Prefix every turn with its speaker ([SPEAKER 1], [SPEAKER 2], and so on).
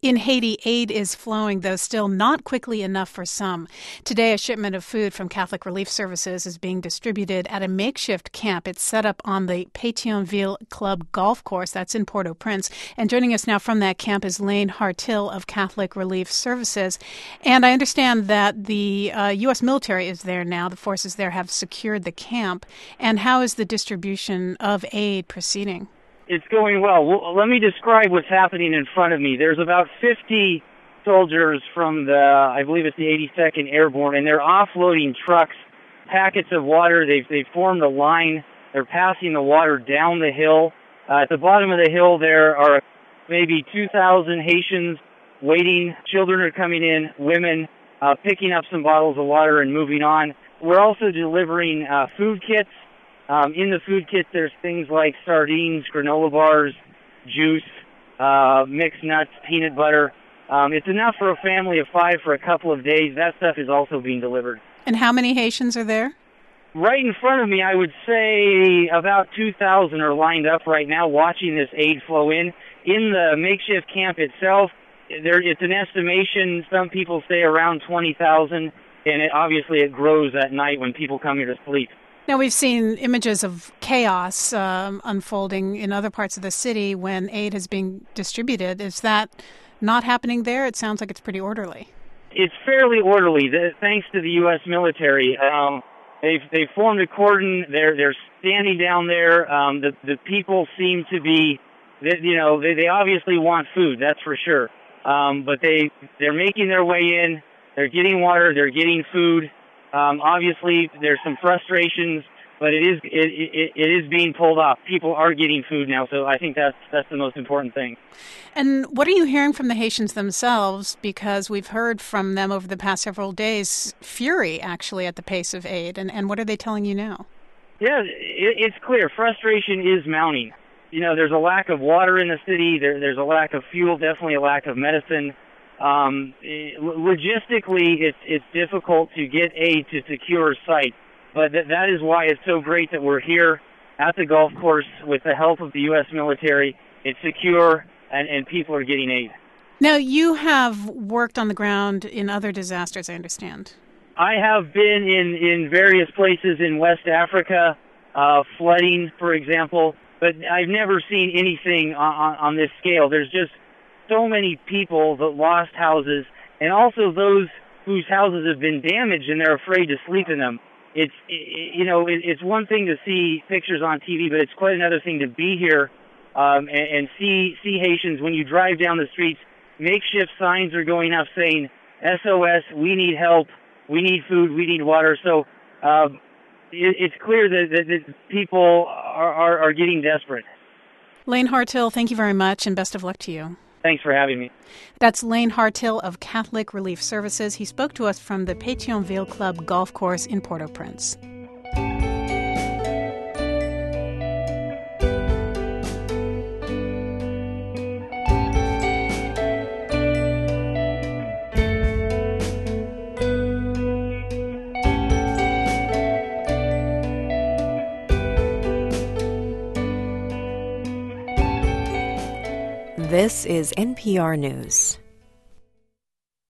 [SPEAKER 1] In Haiti, aid is flowing, though still not quickly enough for some. Today, a shipment of food from Catholic Relief Services is being distributed at a makeshift camp. It's set up on the Pétionville Club golf course. That's in Port-au-Prince. And joining us now from that camp is Lane Hartill of Catholic Relief Services. And I understand that the U.S. military is there now. The forces there have secured the camp. And how is the distribution of aid proceeding?
[SPEAKER 2] It's going well. Let me describe what's happening in front of me. There's about 50 soldiers from I believe it's the 82nd Airborne, and they're offloading trucks, packets of water. They've formed a line. They're passing the water down the hill. At the bottom of the hill, there are maybe 2,000 Haitians waiting. Children are coming in, women picking up some bottles of water and moving on. We're also delivering food kits. In the food kits, there's things like sardines, granola bars, juice, mixed nuts, peanut butter. It's enough for a family of 5 for a couple of days. That stuff is also being delivered.
[SPEAKER 1] And how many Haitians are there?
[SPEAKER 2] Right in front of me, I would say about 2,000 are lined up right now watching this aid flow in. In the makeshift camp itself, it's an estimation. Some people say around 20,000, and obviously it grows at night when people come here to sleep.
[SPEAKER 1] Now, we've seen images of chaos unfolding in other parts of the city when aid is being distributed. Is that not happening there? It sounds like it's pretty orderly.
[SPEAKER 2] It's fairly orderly, thanks to the U.S. military. They've formed a cordon. They're standing down there. The people seem to be, they obviously want food, that's for sure. But they're making their way in. They're getting water. They're getting food. Obviously, there's some frustrations, but it is being pulled off. People are getting food now, so I think that's the most important thing.
[SPEAKER 1] And what are you hearing from the Haitians themselves? Because we've heard from them over the past several days, fury, actually, at the pace of aid. And what are they telling you now?
[SPEAKER 2] Yeah, it's clear. Frustration is mounting. There's a lack of water in the city. There's a lack of fuel, definitely a lack of medicine. Logistically, it's difficult to get aid to secure site, but that is why it's so great that we're here at the golf course with the help of the U.S. military. It's secure, and people are getting aid.
[SPEAKER 1] Now, you have worked on the ground in other disasters, I understand.
[SPEAKER 2] I have been in various places in West Africa, flooding, for example, but I've never seen anything on this scale. There's just so many people that lost houses, and also those whose houses have been damaged and they're afraid to sleep in them. It's one thing to see pictures on TV, but it's quite another thing to be here and see Haitians. When you drive down the streets, makeshift signs are going up saying, SOS, we need help, we need food, we need water. So it's clear that people are getting desperate.
[SPEAKER 1] Lane Hartill, thank you very much, and best of luck to you.
[SPEAKER 2] Thanks for having me.
[SPEAKER 1] That's Lane Hartill of Catholic Relief Services. He spoke to us from the Pétionville Club golf course in Port-au-Prince.
[SPEAKER 3] This is NPR News.